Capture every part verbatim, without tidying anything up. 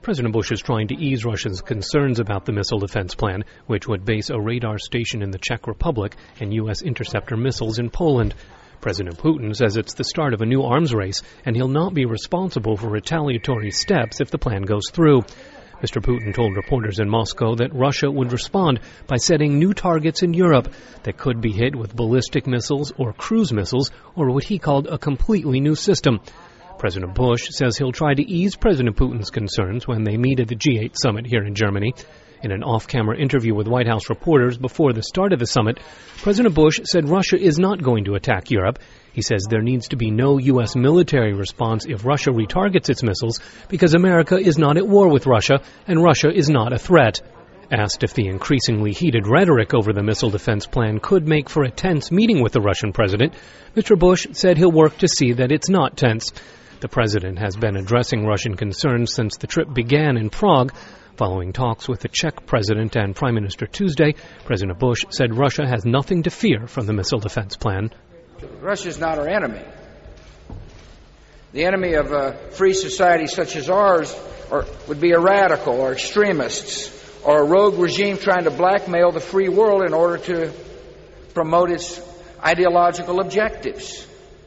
President Bush is trying to ease Russia's concerns about the missile defense plan, which would base a radar station in the Czech Republic and U S interceptor missiles in Poland. President Putin says it's the start of a new arms race, and he'll not be responsible for retaliatory steps if the plan goes through. Mister Putin told reporters in Moscow that Russia would respond by setting new targets in Europe that could be hit with ballistic missiles or cruise missiles, or what he called a completely new system. President Bush says he'll try to ease President Putin's concerns when they meet at the G eight summit here in Germany. In an off-camera interview with White House reporters before the start of the summit, President Bush said Russia is not going to attack Europe. He says there needs to be no U S military response if Russia retargets its missiles because America is not at war with Russia and Russia is not a threat. Asked if the increasingly heated rhetoric over the missile defense plan could make for a tense meeting with the Russian president, Mister Bush said he'll work to see that it's not tense. The president has been addressing Russian concerns since the trip began in Prague. Following talks with the Czech president and prime minister Tuesday, President Bush said Russia has nothing to fear from the missile defense plan. Russia is not our enemy. The enemy of a free society such as ours or, would be a radical or extremists or a rogue regime trying to blackmail the free world in order to promote its ideological objectives.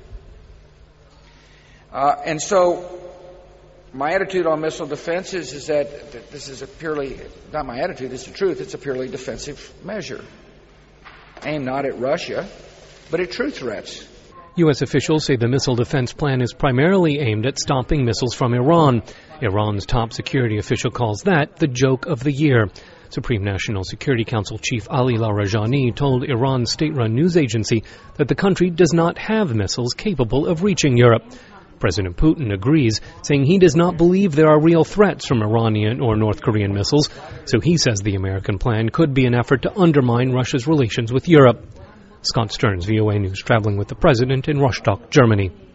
Uh, and so my attitude on missile defense is, is that, that this is a purely, not my attitude, it's the truth, it's a purely defensive measure. Aimed not at Russia, but at true threats. U S officials say the missile defense plan is primarily aimed at stopping missiles from Iran. Iran's top security official calls that the joke of the year. Supreme National Security Council Chief Ali Larijani told Iran's state-run news agency that the country does not have missiles capable of reaching Europe. President Putin agrees, saying he does not believe there are real threats from Iranian or North Korean missiles, so he says the American plan could be an effort to undermine Russia's relations with Europe. Scott Stearns, V O A News, traveling with the president in Rostock, Germany.